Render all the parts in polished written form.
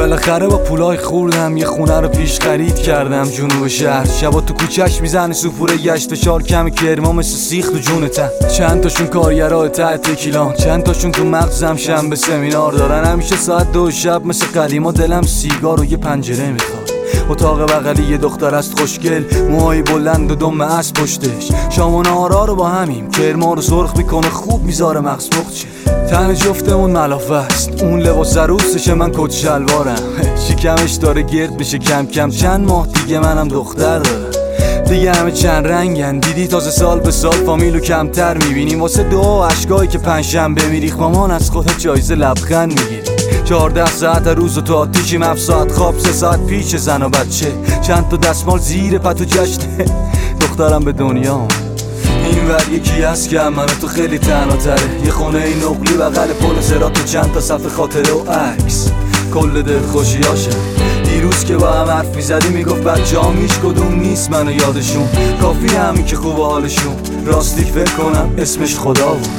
بالاخره با پولای خوردم یه خونه رو پیش خرید کردم جنوب شهر. شبا تو کوچه‌اش میزنه سوپوره گشت و شار کم کرما مثل سیخ تو جونتن. چند تاشون کارگرای ته تکیلان، چند تاشون تو مغزم شنبه سمینار دارن. همیشه ساعت 2 شب مثل قدیما دلم سیگار و یه پنجره میخواد. اتاق بغلی یه دختر است خوشگل، موهای بلند و دم اسب پشتش. شام و نهارا رو با همیم، کرما رو سرخ میکنه خوب میذاره مغز مخچه. تن جفتمون ملافه است، اون لباس عروسشه من کت شلوارم. شکمش داره گرد بشه کم کم، چند ماه دیگه منم دختر دارم. دیگه همه چند رنگن، دیدی تازه سال به سال فامیلو کمتر میبینیم. واسه دعا و عشقایی که پنجشنبه میریخ مامان از خودت جایزه لبخند میگیری. 14 ساعت روز و تو آتیشیم، 7 ساعت خواب، 3 ساعت پیش زن و بچه. چند تا دستمال زیر پتو جشنه دخترم به دنیا. این ور یکی هست که من تو خیلی تنها تره، یه خونه این نقلی بغل پل صراط و چند تا صفحه خاطره و عکس. کل دل خوشیاشم دیروز که با هم حرف میزدی میگفت بچه‌هام هیچ کدوم نیست منو یادشون. کافی همین که خوب حالشون، راستی فکر کنم اسمش خدا بود.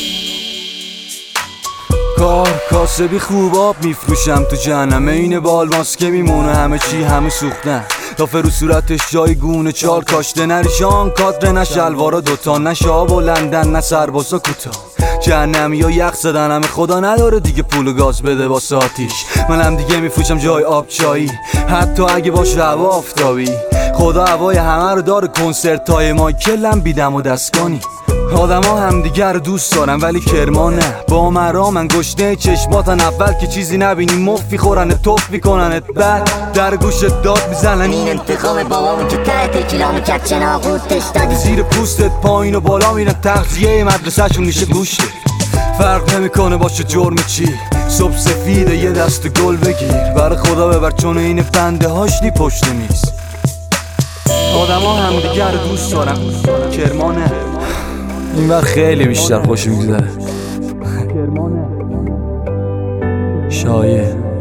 کاسبی خوب آب میفروشم تو جهنم، این بالماس که میمونه همه چی همه سوختن. دافه رو صورتش جای گونه چال کاشته، نریشان کادر نه شلوارا دوتا، نه شاب و لندن نه سربازا کوتاه. جهنمی ها یخ زدن همه، خدا نداره دیگه پول و گاز بده واسه آتیش. منم دیگه میفروشم جای آب چایی، حتی اگه باشه هوا آفتابی. خدا هوای همه رو داره، کنسرت های مایکلم بیدم و دستگانی. آدم ها همدیگر رو دوست دارن ولی کرما نه. با مرا من گشنه چشماتن، اول که چیزی نبینی مفی خورنه توف میکننت، بعد در گوشت داد میزنن این انتقام بابامون که ته تکیلامو کرد چناغوتش دادی. زیر پوستت پایین و بالا میرن، تغذیه مدرسه‌شون میشه گوشت. فرق نمیکنه باشه جرم چی، صبح سفیده یه دست گل بگیر. برای خدا ببر چون این بنده هاش نی پشت میز. آدم ها همدیگر رو دوست دارن، کرما نه. این وقت خیلی بیشتر خوش میگذره. شایع